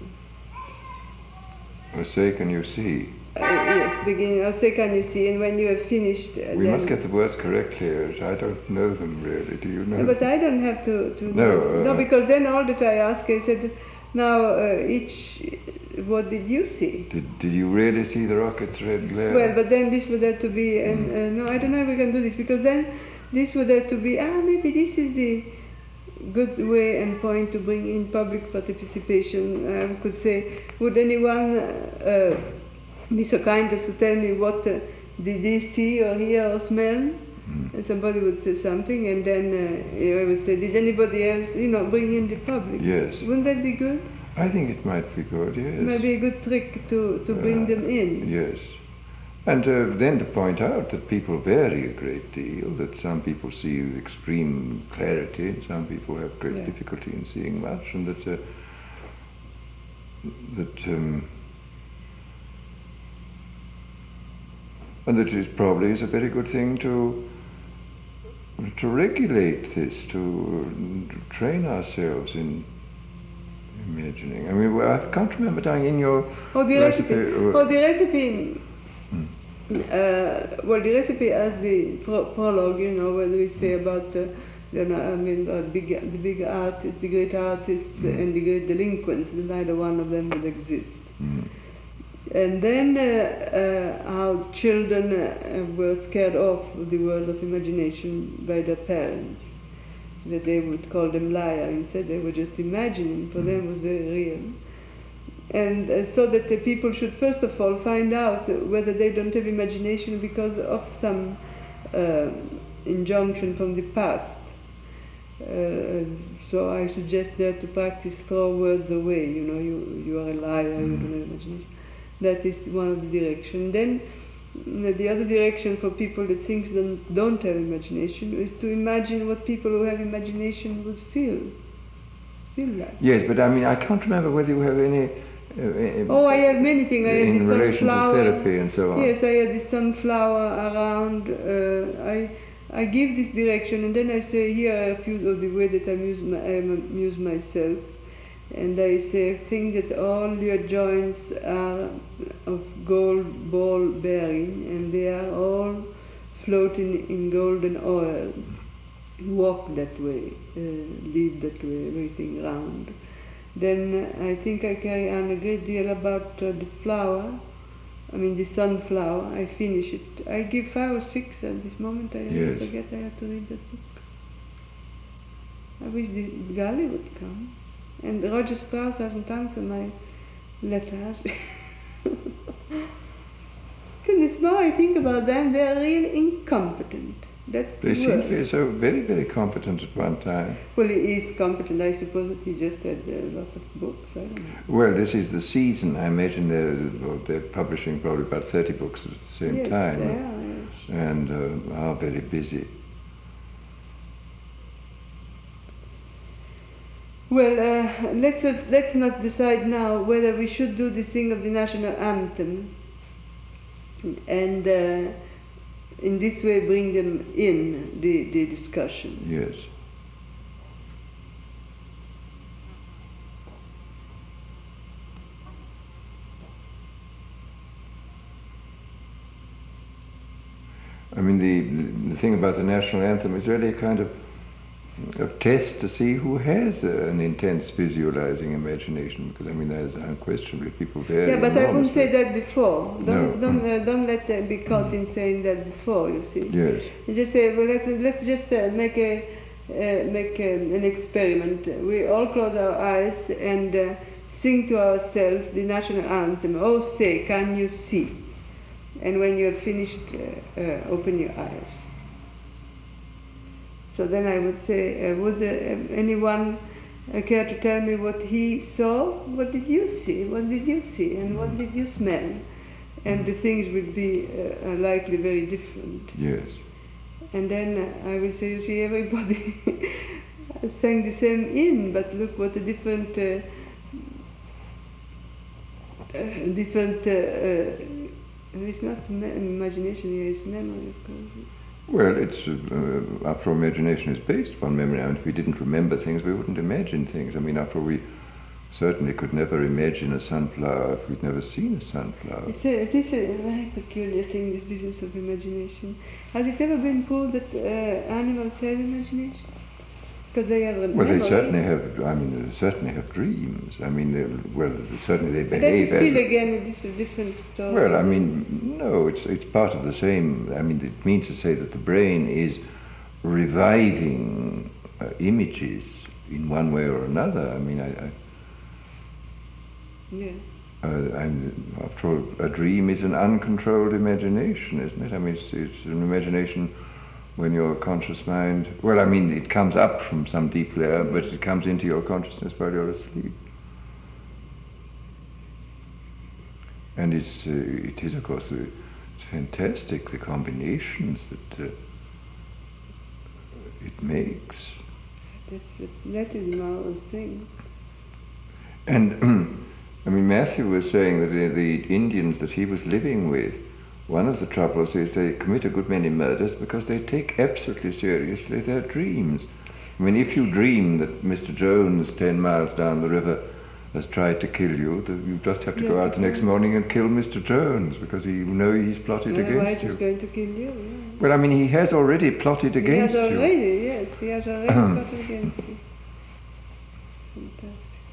A: Or say, can you see?
B: Yes, beginning. I'll say, can you see? And when you have finished,
A: we must get the words correctly. I don't know them really. Do you know?
B: But I don't have to
A: No.
B: No, because then all that I ask, I said, now what did you see?
A: Did you really see the rocket's red glare?
B: Well, but then this would have to be, no, I don't know if we can do this, because then this would have to be, maybe this is the good way and point to bring in public participation. I could say, would anyone be so kind as to tell me what did they see or hear or smell? And somebody would say something, and then I would say, did anybody else, bring in the public?
A: Yes.
B: Wouldn't that be good?
A: I think it might be good, yes.
B: It might be a good trick to bring them in.
A: Yes. And then to point out that people vary a great deal, that some people see with extreme clarity, and some people have great difficulty in seeing much, and that it probably is a very good thing to regulate this, to train ourselves in imagining. I mean, I can't remember down in your recipe.
B: The recipe. The recipe has the prologue, where we say about the big artists, the great artists, and the great delinquents. That neither one of them would exist. And then how children were scared off the world of imagination by their parents, that they would call them liars. Instead, they were just imagining. For them, it was very real. And so that the people should first of all find out whether they don't have imagination because of some injunction from the past. So I suggest that to practice throw words away. You are a liar, you don't have imagination. That is one of the directions. Then the other direction for people that think don't have imagination is to imagine what people who have imagination would feel like.
A: Yes, but I mean, I can't remember whether you have any...
B: I have many things. I have
A: in
B: the
A: relation
B: sunflower.
A: to therapy and so on.
B: Yes, I have the sunflower around. I give this direction, and then I say, here are a few of the way that I amuse myself. And I say, think that all your joints are of gold ball bearing, and they are all floating in golden oil. Walk that way, live that way, everything round. Then I think I carry on a great deal about the flower, the sunflower. I finish it. I give 5 or 6 at this moment. I forget I have to read that book. I wish the Gali would come. And Roger Strauss hasn't answered my letters. Goodness, now I think about them, they are really incompetent. That's
A: they seem to be so very, very competent at one time.
B: Well, he is competent. I suppose that he just had a lot of books. I don't know.
A: Well, this is the season. I imagine they're publishing probably about 30 books at the same time.
B: They are, yes.
A: And are very busy.
B: Well, let's not decide now whether we should do this thing of the national anthem, and in this way bring them in the discussion.
A: Yes. I mean, the thing about the national anthem is really a kind of test to see who has an intense visualizing imagination, because there's unquestionably people there.
B: Yeah, but I wouldn't say that before. Don't let them be caught in saying that before. You see.
A: Yes.
B: You just say, well, let's just make an experiment. We all close our eyes and sing to ourselves the national anthem, "Oh say, can you see?" And when you have finished, open your eyes. So then I would say, would anyone care to tell me what he saw? What did you see? What did you see? And what did you smell? And the things would be likely very different.
A: Yes.
B: And then I will say, you see, everybody sang the same hymn, but look what a different, it's not imagination here, it's memory, of course.
A: Well, it's after all, imagination is based upon memory. I mean, if we didn't remember things, we wouldn't imagine things. I mean, after all, we certainly could never imagine a sunflower if we'd never seen a sunflower.
B: It is a very peculiar thing, this business of imagination. Has it ever been proved that animals have imagination? Because they have a
A: Well,
B: memory.
A: they certainly have. I mean, they certainly have dreams. I mean, certainly they
B: But that is
A: behave
B: still
A: as.
B: again a different story.
A: Well, I mean, no, it's part of the same. I mean, it means to say that the brain is reviving images in one way or another. I mean,
B: Yeah.
A: after all, a dream is an uncontrolled imagination, isn't it? I mean, it's an imagination when your conscious mind, well, I mean, it comes up from some deep layer, but it comes into your consciousness while you're asleep. And it is, of course, it's fantastic, the combinations that it makes.
B: That is a marvelous thing.
A: And I mean, Matthew was saying that the Indians that he was living with, one of the troubles is they commit a good many murders because they take absolutely seriously their dreams. I mean, if you dream that Mr. Jones, 10 miles down the river, has tried to kill you, you just have to go out the next morning and kill Mr. Jones because you know he's plotted against you.
B: He's going to kill you. Yeah.
A: Well, I mean, he has already plotted against you.
B: He has already, yes, he has already plotted against you. Fantastic.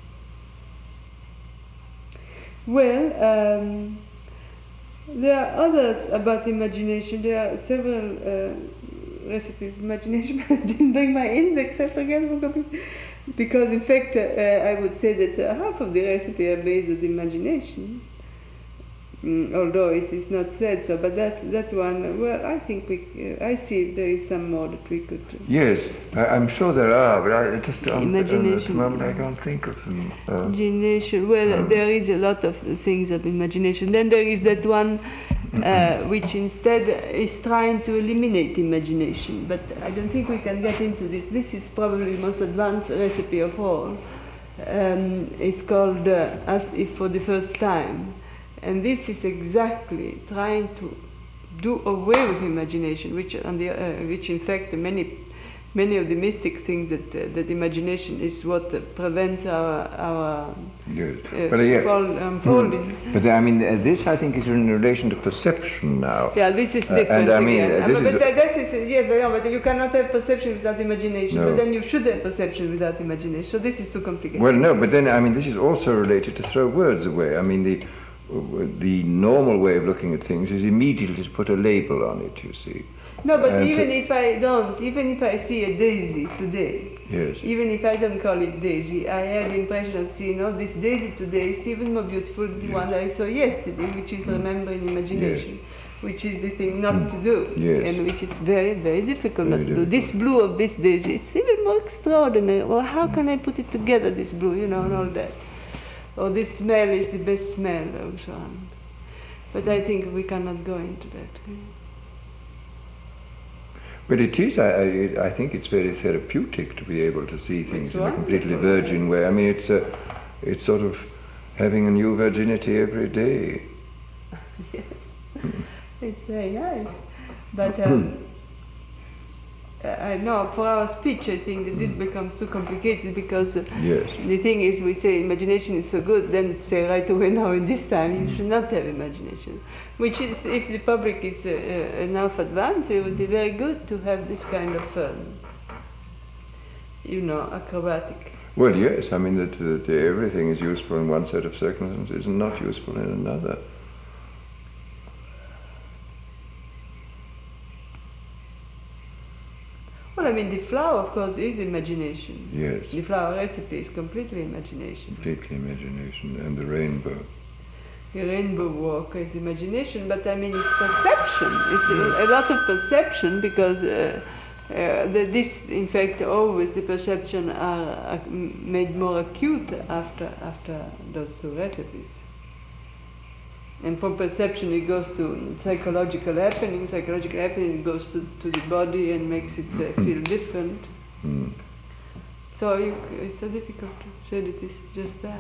B: Well, there are others about imagination. There are several recipes of imagination. I didn't bring my index, I forgot. Because in fact, I would say that half of the recipe are based on imagination. Although it is not said so, but that one, well, I think I see there is some more that we could.
A: Yes, I'm sure there are, but I just at the
B: Imagination.
A: moment I can't think of them.
B: Imagination. Well, there is a lot of things of imagination. Then there is that one which instead is trying to eliminate imagination. But I don't think we can get into this. This is probably the most advanced recipe of all. It's called As If for the First Time. And this is exactly trying to do away with imagination, which in fact many of the mystic things that imagination is what prevents our
A: Yes.
B: unfolding.
A: But I mean, this I think is in relation to perception now.
B: Yeah, this is different.
A: And I mean,
B: again.
A: this is
B: that is yes, but you cannot have perception without imagination.
A: No.
B: But then you should have perception without imagination. So this is too complicated.
A: Well, no, but then I mean, this is also related to throw words away. I mean, the normal way of looking at things is immediately to put a label on it, you see.
B: No, but even if I see a daisy today,
A: yes,
B: even if I don't call it daisy, I have the impression of seeing, this daisy today is even more beautiful than the one that I saw yesterday, which is remembering imagination, which is the thing not to do, and which is very, very difficult not to do. This blue of this daisy, it's even more extraordinary. Well, how can I put it together, this blue, and all that? Or this smell is the best smell, and so on. But I think we cannot go into that.
A: but it is. I think it's very therapeutic to be able to see things in a completely virgin way. I mean, it's sort of having a new virginity every day.
B: Yes, it's very nice. But I know for our speech, I think that this becomes too complicated because the thing is, we say imagination is so good, then say right away now in this time you should not have imagination. Which is, if the public is enough advanced, it would be very good to have this kind of, acrobatic.
A: Well, yes, I mean that everything is useful in one set of circumstances and not useful in another.
B: Well, mean, the flower, of course, is imagination.
A: Yes.
B: The flower recipe is completely imagination.
A: Completely imagination. And the rainbow.
B: The rainbow walk is imagination, but I mean, it's perception. It's a lot of perception because this, in fact, always the perception are made more acute after those two recipes. And from perception it goes to psychological happening. Psychological happening goes to the body and makes it feel different.
A: Mm.
B: So it's so difficult to say that it's just that.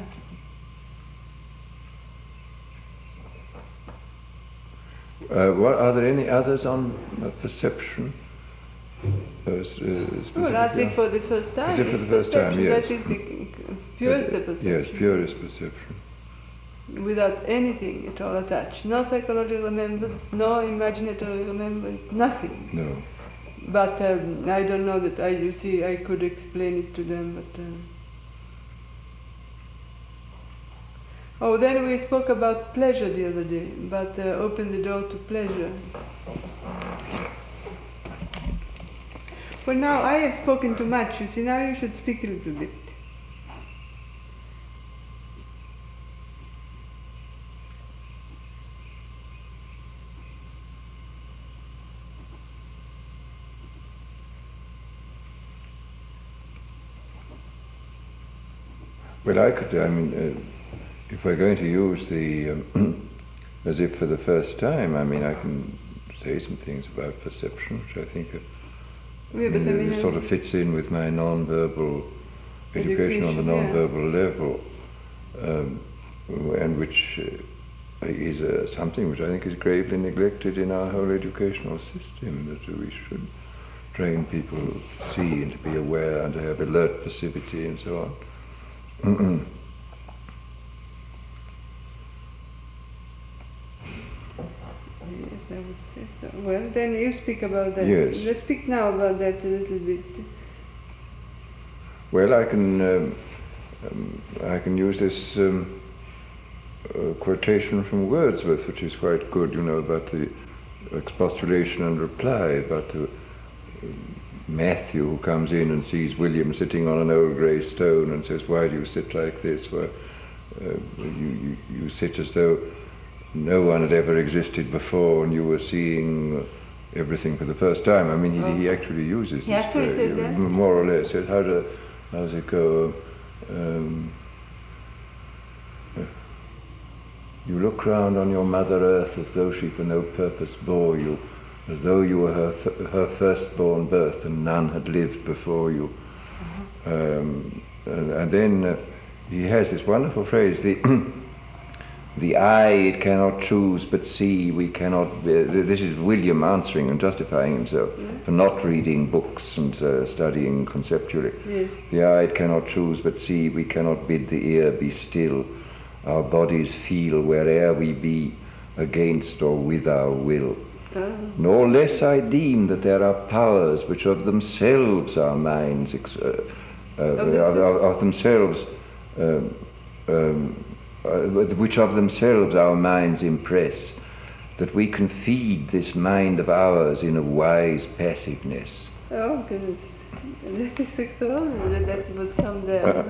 A: What are there any others on perception?
B: Well, I think for the first time.
A: Is it for the first time? Yes.
B: That is the purest perception.
A: Yes, purest perception.
B: Without anything at all attached. No psychological remembrance, no imaginatory remembrance, nothing.
A: No.
B: But I don't know that I could explain it to them, but... Oh, then we spoke about pleasure the other day, but open the door to pleasure. Well, now I have spoken too much, you see, now you should speak a little bit.
A: Well, if we're going to use the, as if for the first time, I can say some things about perception, which I think sort of fits in with my non-verbal education on the non-verbal level, and which is something which I think is gravely neglected in our whole educational system, that we should train people to see and to be aware and to have alert passivity and so on.
B: Yes, I would say so. Well, then you speak about that.
A: Yes.
B: Let's speak now about that a little bit.
A: Well, I can use this quotation from Wordsworth, which is quite good, about the expostulation and reply, about Matthew, who comes in and sees William sitting on an old grey stone and says, "Why do you sit like this? Well, you sit as though no one had ever existed before and you were seeing everything for the first time." He actually uses this
B: says that?
A: more or less. Says, how does it go? You look round on your Mother Earth as though she for no purpose bore you, as though you were her firstborn birth and none had lived before you. And then he has this wonderful phrase, the eye it cannot choose but see, we cannot, this is William answering and justifying himself for not reading books and studying conceptually.
B: Yes.
A: The eye it cannot choose but see, we cannot bid the ear be still, our bodies feel where'er we be, against or with our will. Nor less I deem that there are powers which of themselves our minds, which of themselves our minds impress, that we can feed this mind of ours in a wise passiveness.
B: Oh goodness, that is extraordinary that would come there.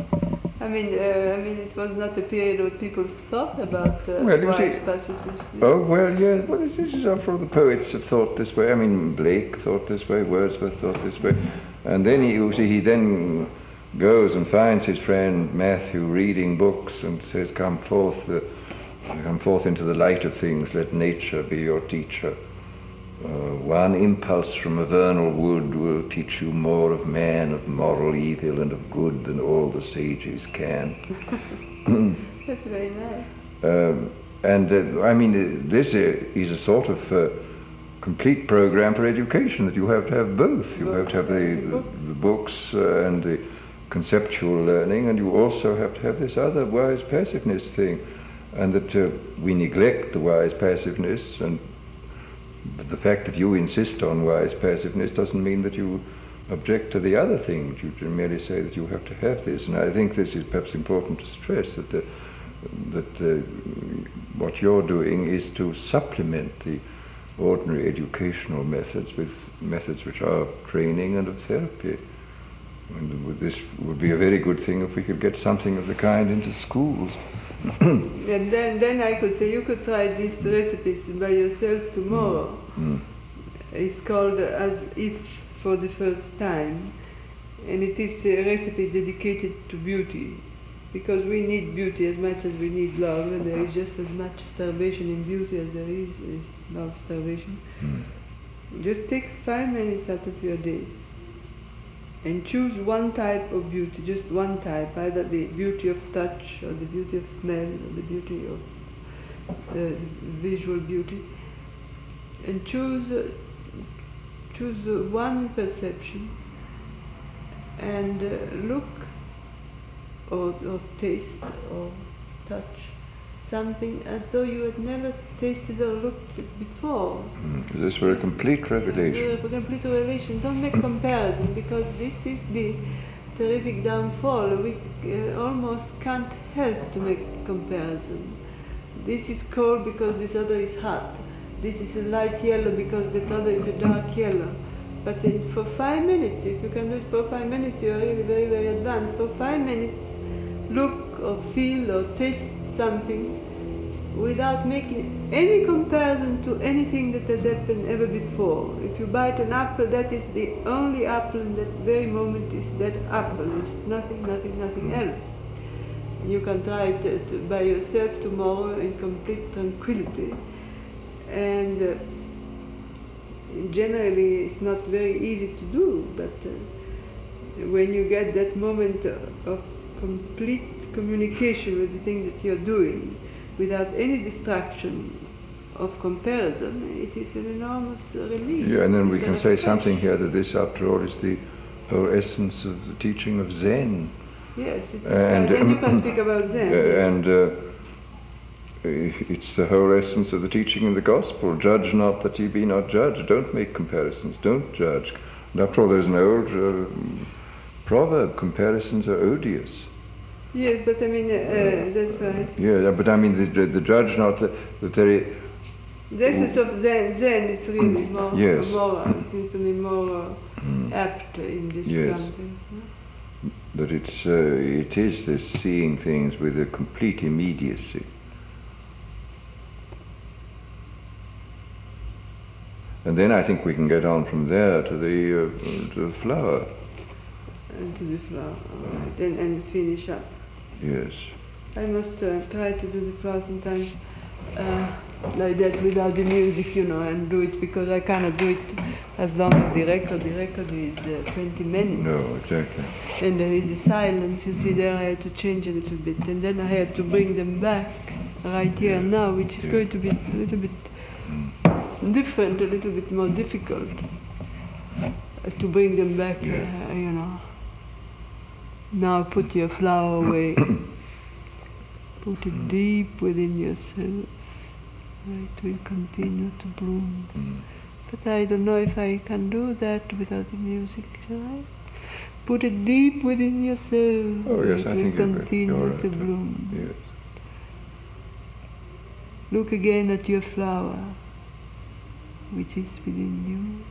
B: It was not a period where people thought about wise passages.
A: Oh, well, yeah, well, this is from the poets have thought this way. Blake thought this way, Wordsworth thought this way. And then he then goes and finds his friend Matthew reading books and says, come forth into the light of things, let nature be your teacher. One impulse from a vernal wood will teach you more of man, of moral evil and of good than all the sages can.
B: That's very nice.
A: This is a sort of complete program for education, that you have to have both. You have to have the books and the conceptual learning, and you also have to have this other wise passiveness thing, and that we neglect the wise passiveness, and the fact that you insist on wise passiveness doesn't mean that you object to the other thing. You merely say that you have to have this, and I think this is perhaps important to stress, that what you're doing is to supplement ordinary educational methods with methods which are of training and of therapy. And this would be a very good thing if we could get something of the kind into schools.
B: And then I could say, you could try these recipes by yourself tomorrow. It's called As If for the First Time. And it is a recipe dedicated to beauty. Because we need beauty as much as we need love, and there is just as much starvation in beauty as there is love starvation. Just take 5 minutes out of your day and choose one type of beauty, just one type, either the beauty of touch or the beauty of smell or the beauty of visual beauty, and choose one perception and look or taste or touch something as though you had never tasted or looked at before.
A: This were a complete revelation.
B: A complete revelation. Don't make comparison, because this is the terrific downfall. We almost can't help to make comparison. This is cold because this other is hot. This is a light yellow because that other is a dark yellow. But for 5 minutes, if you can do it for 5 minutes, you are really very, very advanced. For 5 minutes, look or feel or taste something without making any comparison to anything that has happened ever before. If you bite an apple, that is the only apple in that very moment is that apple. It's nothing else. You can try it by yourself tomorrow in complete tranquility. And generally it's not very easy to do, but when you get that moment of complete communication with the thing that you're doing, without any distraction of comparison, it is an enormous relief.
A: Yeah, and then we can say something here that this, after all, is the whole essence of the teaching of Zen.
B: Yes, and you can speak about Zen.
A: And it's the whole essence of the teaching in the Gospel. Judge not that ye be not judged. Don't make comparisons. Don't judge. And after all, there's an old proverb, comparisons are odious.
B: Yes, but I mean, that's right.
A: Yeah, but I mean, the judge not that very...
B: The essence of Zen, it's really more,
A: yes.
B: It seems to me more apt in this context. No?
A: That it is this seeing things with a complete immediacy. And then I think we can get on from there to the flower.
B: And to the flower, all right. And finish up.
A: Yes.
B: I must try to do the flower sometimes like that without the music, and do it, because I cannot do it as long as the record. The record is 20 minutes.
A: No, exactly.
B: And there is the silence, you see, there I had to change a little bit. And then I had to bring them back right here and now, which is going to be a little bit different, a little bit more difficult to bring them back, Now put your flower away. Put it deep within yourself. It will continue to bloom. But I don't know if I can do that without the music, shall I? Put it deep within yourself.
A: Oh yes, I think
B: it will continue to bloom.
A: Yes.
B: Look again at your flower, which is within you.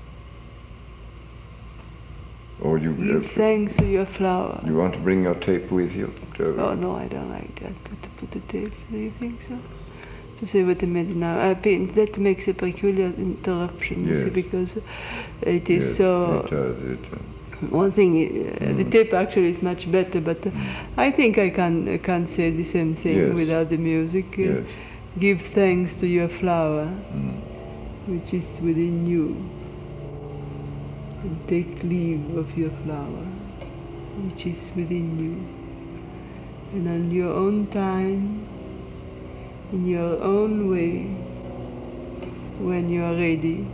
A: Or you
B: give thanks to your flower.
A: You want to bring your tape with you?
B: Oh no, I don't like that. Put the tape. Do you think so? To say what I meant now. That makes a peculiar interruption, you see, because it is so.
A: It does.
B: One thing, the tape actually is much better, but I think I can say the same thing without the music. Give thanks to your flower, which is within you. And take leave of your flower, which is within you. And on your own time, in your own way, when you are ready,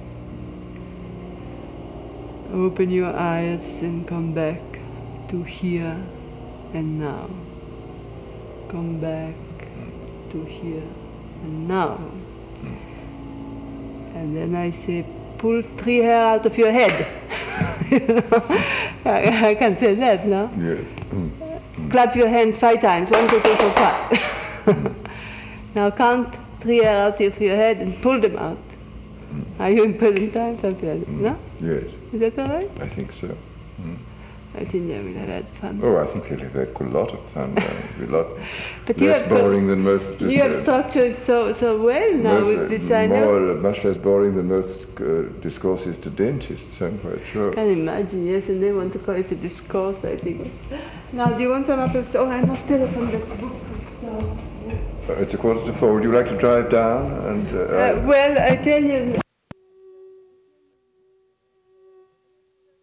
B: open your eyes and come back to here and now. Come back to here and now. And then I say, pull 3 hair out of your head. I can say that, no?
A: Yes.
B: Clap your hands 5 times. 1, 2, 3, 4, 5. Now count 3 hair out of your head and pull them out. Are you in present time, Fabian? No?
A: Yes,
B: Is that all right?
A: I think so.
B: I think they will have had fun.
A: Oh, I think he'll have had a lot of fun. A lot
B: But you
A: less
B: have
A: boring than most of
B: You have structured so well now with designer.
A: much less boring than most discourses to dentists, I'm quite sure.
B: I can imagine, yes, and they want to call it a discourse, I think. Now, do you want some apples? Oh, I must telephone the bookstore.
A: It's 4:15. Would you like to drive down? And
B: well, I tell you.